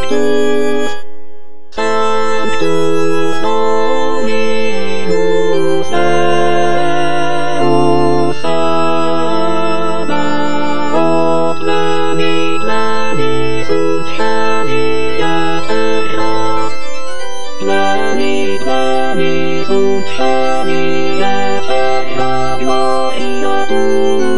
Sanctus, Sanctus Dominus Deus Sabaoth, venit, venit sunt cieli et terra, venit, venit sunt cieli et terra, gloria tua.